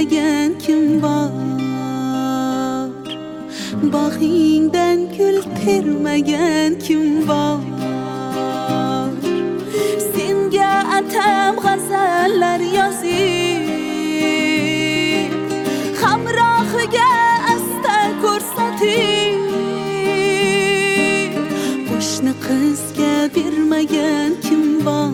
kirmegen kim var? Bağingden gül termegen kim var? Senga atam g'azallar yozib, hamrohiga asta ko'rsatib, qo'shni qizga bermagan kim var?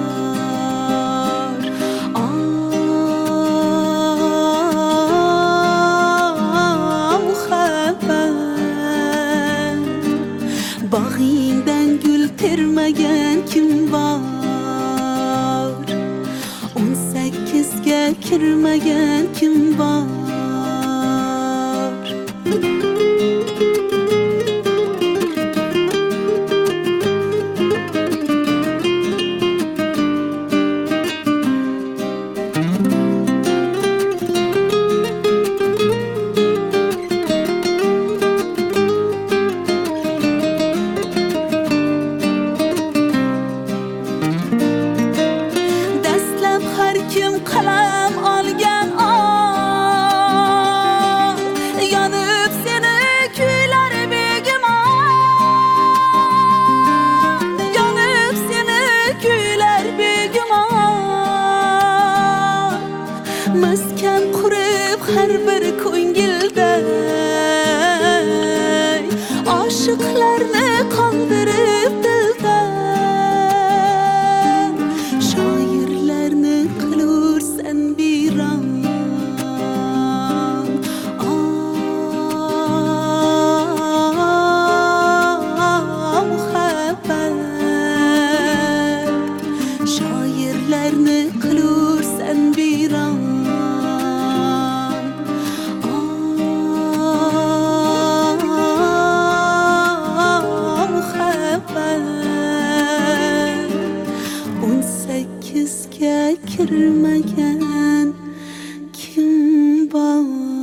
Bağingdan gül termegen kim var? 18'ga kirmagan kim var? Kim qalam olgan ol, yonib seni kuylar begumon, yonib seni kuylar begumon. Maskan qurib har bir ko'ngilda oshiqlarni qoldirib dilda, shoirlarni qilursan biron. Muhabbat, shoirlarni qilursan biron. Muhabbat 18'ga kirmagan kim var?